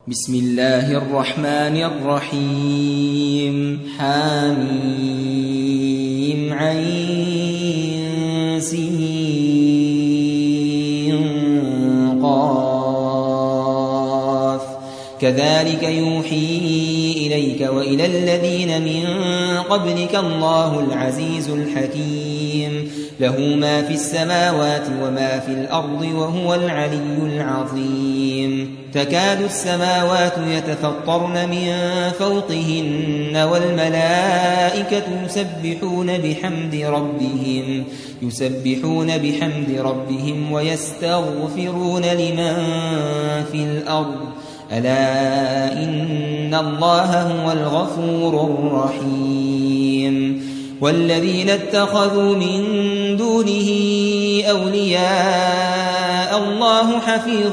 بسم الله الرحمن الرحيم حميم عين سين قاف كذلك يوحي إليك وإلى الذين من قبلك الله العزيز الحكيم له ما في السماوات وما في الأرض وهو العلي العظيم تكاد السماوات يتفطرن من فوقهن والملائكة يسبحون بحمد ربهم ويستغفرون لمن في الأرض ألا إن الله هو الغفور الرحيم والذين اتخذوا من دونه أولياء الله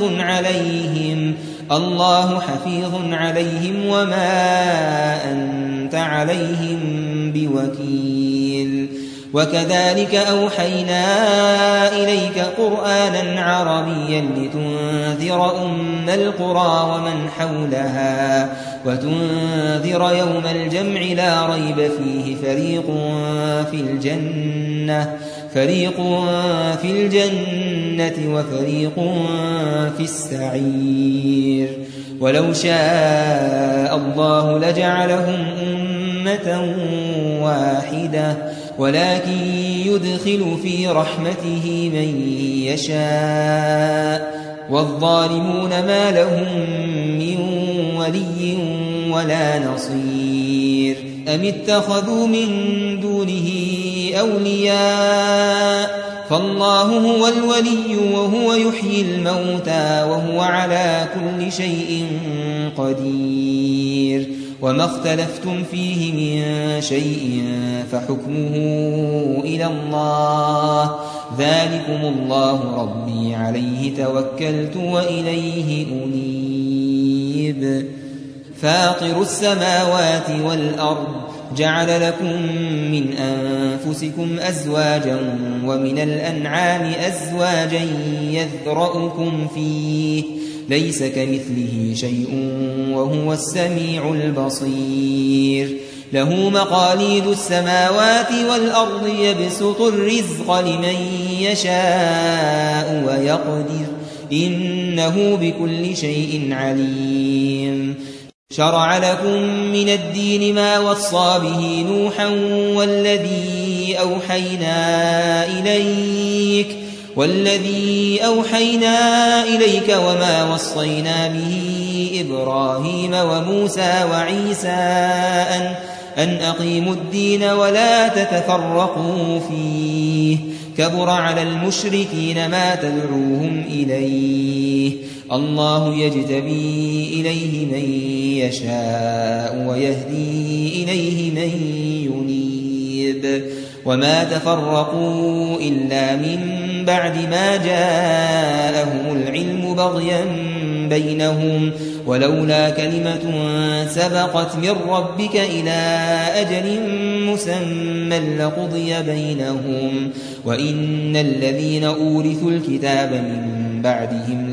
حفيظ عليهم وما أنت عليهم بوكيل وكذلك أوحينا إليك قرآنا عربيا لتنذر أم القرى ومن حولها وتنذر يوم الجمع لا ريب فيه فريق في الجنة وفريق في السعير ولو شاء الله لجعلهم أمة واحدة ولكن يدخل في رحمته من يشاء والظالمون ما لهم من ولي ولا نصير أم اتخذوا من دونه أولياء فالله هو الولي وهو يحيي الموتى وهو على كل شيء قدير وما اختلفتم فيه من شيء فحكمه إلى الله ذلكم الله ربي عليه توكلت وإليه أنيب فاطر السماوات والأرض جعل لكم من أنفسكم أزواجا ومن الأنعام أزواجا يذرأكم فيه ليس كمثله شيء وهو السميع البصير له مقاليد السماوات والأرض يبسط الرزق لمن يشاء ويقدر إنه بكل شيء عليم شرع لكم من الدين ما وصى به نوحا والذي أوحينا إليك وما وصينا به إبراهيم وموسى وعيسى أن أقيموا الدين ولا تتفرقوا فيه كبر على المشركين ما تدعوهم إليه الله يجتبي إليه من يشاء ويهدي إليه من ينيب وما تفرقوا إلا من بعد ما جاءهم العلم بغيا بينهم ولولا كلمة سبقت من ربك إلى أجل مسمى لقضي بينهم وإن الذين أورثوا الكتاب من بعدهم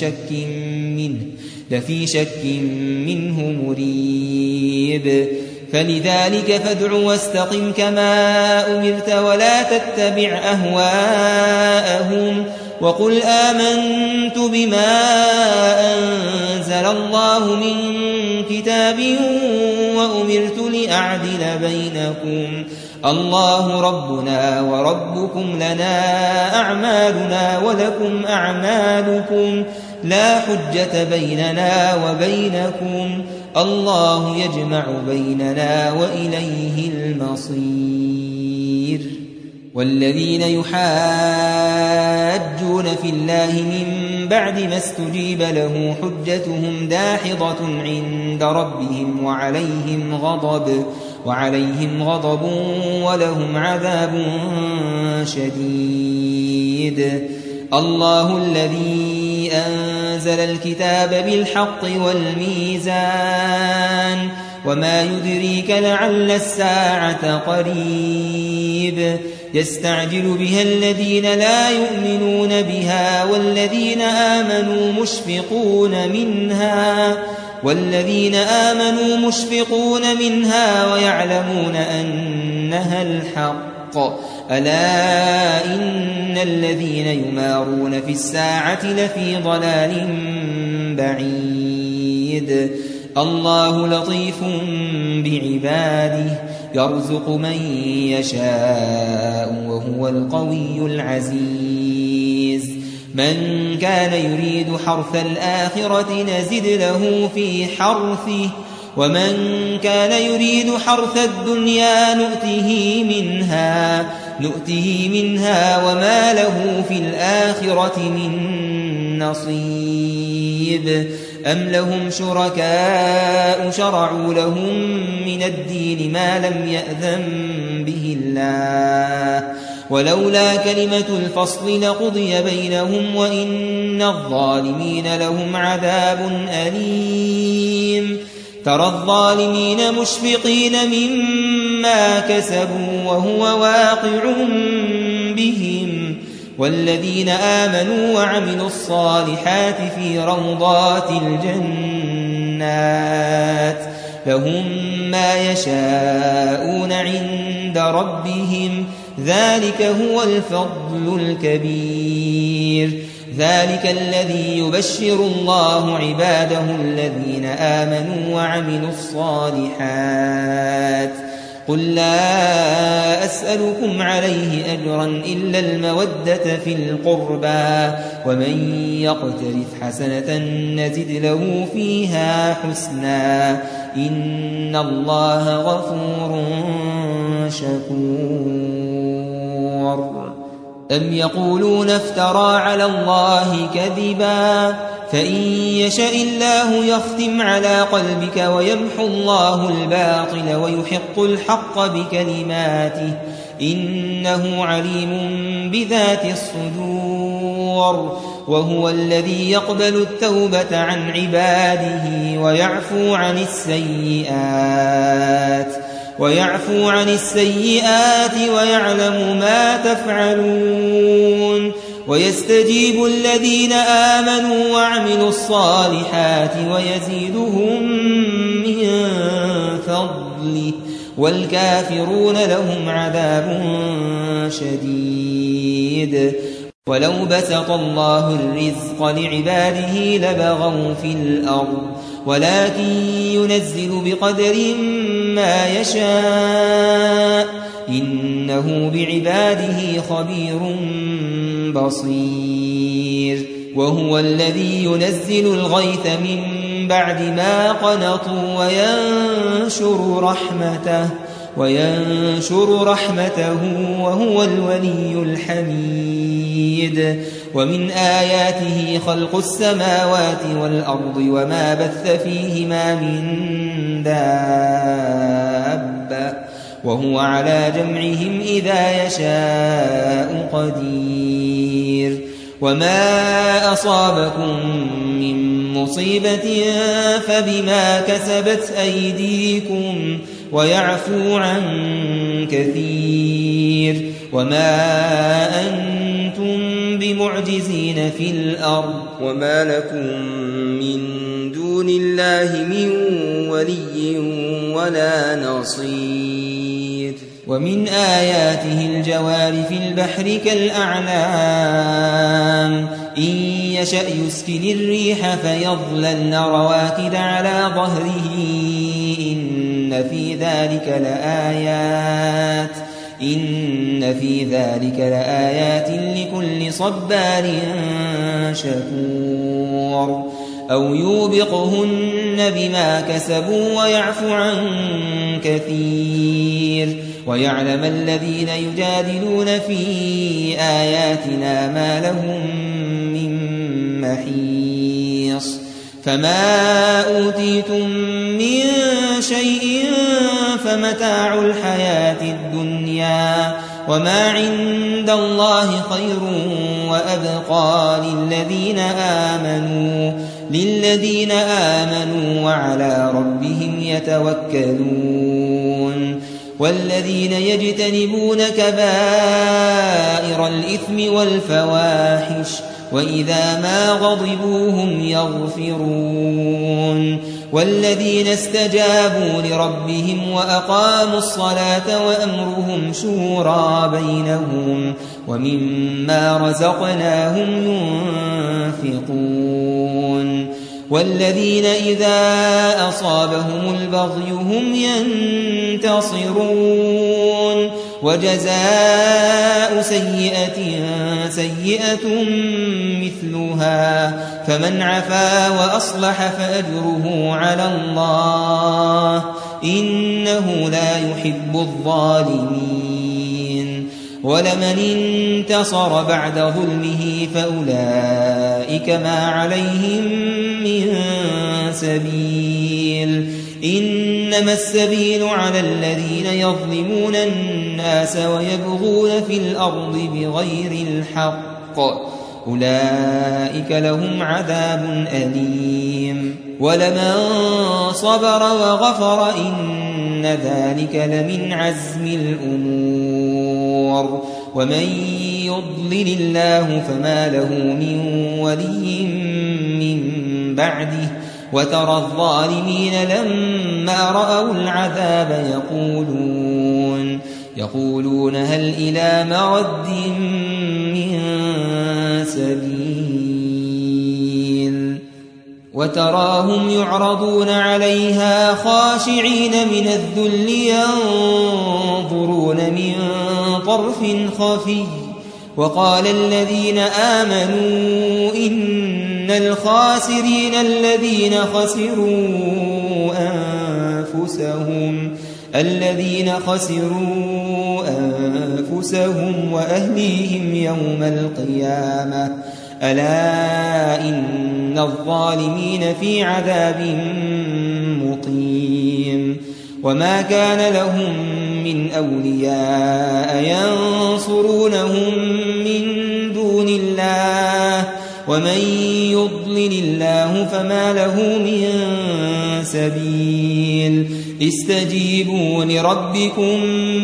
لفي شك منه مريب فلذلك فادع واستقم كما أمرت ولا تتبع أهواءهم وقل آمنت بما أنزل الله من كتاب وأمرت لأعدل بينكم الله ربنا وربكم لنا أعمالنا ولكم أعمالكم لا حجة بيننا وبينكم الله يجمع بيننا وإليه المصير والذين يحاجون في الله من بعد ما استجيب له حجتهم داحضة عند ربهم وعليهم غضب ولهم عذاب شديد الله الذي أنزل الكتاب بالحق والميزان وما يدريك لعل الساعة قريب يستعجل بها الذين لا يؤمنون بها والذين آمنوا مشفقون منها والذين آمنوا مشفقون منها ويعلمون أنها الحق ألا إن الذين يمارون في الساعة لفي ضلال بعيد الله لطيف بعباده يرزق من يشاء وهو القوي العزيز من كان يريد حرث الآخرة نزد له في حرثه ومن كان يريد حرث الدنيا نؤته منها وما له في الآخرة من نصيب أم لهم شركاء شرعوا لهم من الدين ما لم يأذن به الله ولولا كلمة الفصل لقضي بينهم وإن الظالمين لهم عذاب أليم ترى الظالمين مشفقين مما كسبوا وهو واقع بهم والذين آمنوا وعملوا الصالحات في روضات الجنات لهم ما يشاءون عند ربهم ذلك هو الفضل الكبير ذلك الذي يبشر الله عباده الذين آمنوا وعملوا الصالحات قل لا أسألكم عليه أجرا إلا المودة في القربى ومن يقترف حسنة نزد له فيها حسنا إن الله غفور شكور أم يقولون افترى على الله كذبا فإن يشاء الله يختم على قلبك ويمحو الله الباطل ويحق الحق بكلماته إنه عليم بذات الصدور وهو الذي يقبل التوبة عن عباده ويعفو عن السيئات ويعلم ما تفعلون ويستجيب الذين آمنوا وعملوا الصالحات ويزيدهم من فضله والكافرون لهم عذاب شديد ولو بسط الله الرزق لعباده لبغوا في الأرض ولكن ينزل بقدر ما يشاء إنه بعباده خبير بصير وهو الذي ينزل الغيث من بعد ما قنطوا وينشر رحمته وهو الولي الحميد ومن آياته خلق السماوات والأرض وما بث فيهما من دابة وهو على جمعهم إذا يشاء قدير وما أصابكم من مصيبة فبما كسبت أيديكم ويعفو عن كثير وما أنتم بمعجزين في الأرض وما لكم من دون الله من ولي ولا نصير ومن آياته الجوار في البحر كالأعلام إن يشأ يسكن الريح فيظللن رواكد على ظهره إن في ذلك لآيات لكل صبار شكور أو يوبقهن بما كسبوا ويعفو عن كثير ويعلم الذين يجادلون في آياتنا ما لهم من محيص فما أوتيتم من شيء فمتاع الحياة الدنيا وما عند الله خير وأبقى للذين آمنوا وعلى ربهم يتوكلون والذين يجتنبون كبائر الإثم وإذا ما غضبوا هم يغفرون والذين استجابوا لربهم وأقاموا الصلاة وأمرهم شورى بينهم ومما رزقناهم ينفقون والذين إذا أصابهم البغي هم ينتصرون وجزاء سيئة سيئة مثلها فمن عفا وأصلح فأجره على الله إنه لا يحب الظالمين ولمن انتصر بعد ظلمه فأولئك ما عليهم من سبيل إنما السبيل على الذين يظلمون الناس ويبغون في الأرض بغير الحق أولئك لهم عذاب أليم ولمن صبر وغفر إن ذلك لمن عزم الأمور ومن يضلل الله فما له من ولي من بعده وترى الظالمين لما رأوا العذاب يقولون هل إلى مرد من سبيل وتراهم يعرضون عليها خاشعين من الذل ينظرون من طرف خفي وقال الذين آمنوا إن الخاسرين الذين خسروا أنفسهم وأهليهم يوم القيامة ألا إن الظالمين في عذاب مقيم وما كان لهم من أولياء ينصرونهم من دون الله ومن يضلل الله فما له من سبيل استجيبوا لربكم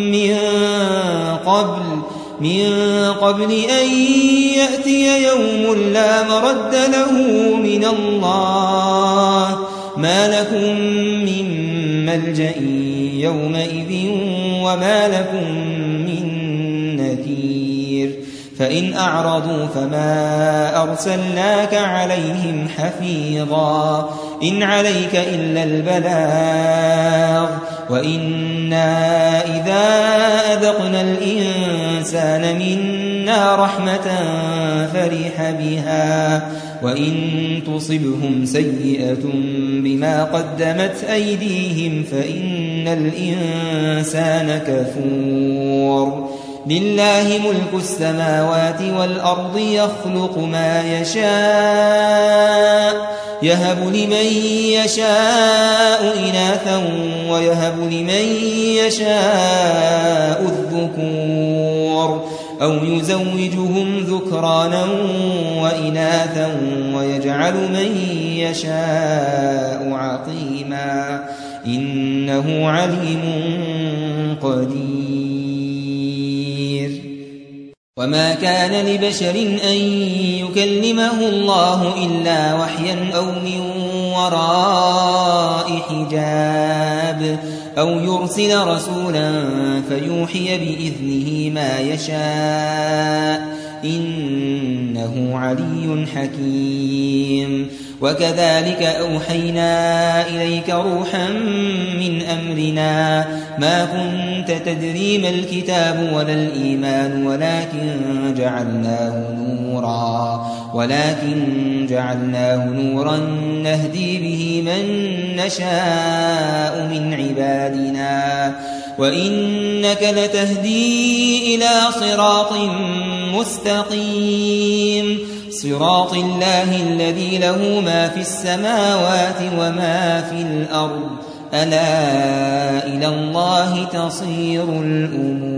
من قبل أن يأتي يوم لا مرد له من الله ما لكم من ملجأ يومئذ وما لكم من نكير فإن أعرضوا فما أرسلناك عليهم حفيظا إن عليك إلا البلاغ وإنا إذا أذقنا الإنسان منا رحمة فرح بها وإن تصبهم سيئة بما قدمت أيديهم فإن الإنسان كفور لله ملك السماوات والأرض يخلق ما يشاء يهب لمن يشاء إناثا ويهب لمن يشاء الذكور أو يزوجهم ذكرانا وإناثا ويجعل من يشاء عقيما إنه عليم قدير وما كان لبشر أن يكلمه الله إلا وحيا أو من وراء حجاب أو يرسل رسولا فيوحي بإذنه ما يشاء إنه علي حكيم وكذلك أوحينا إليك روحا من أمرنا ما كنت تدري ما الكتاب ولا الإيمان ولكن جعلناه نورا نهدي به من نشاء من عبادنا وإنك لتهدي إلى صراط مستقيم صراط الله الذي له ما في السماوات وما في الأرض ألا إلى الله تصير الأمور